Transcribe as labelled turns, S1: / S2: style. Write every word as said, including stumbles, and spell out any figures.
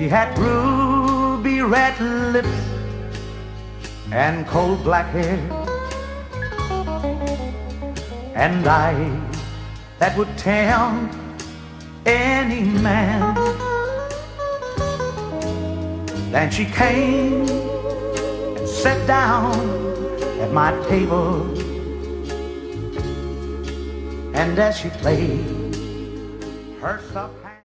S1: She had ruby red lips and coal black hair, and eyes that would tempt any man. Then she came and sat down at my table, and as she played her soft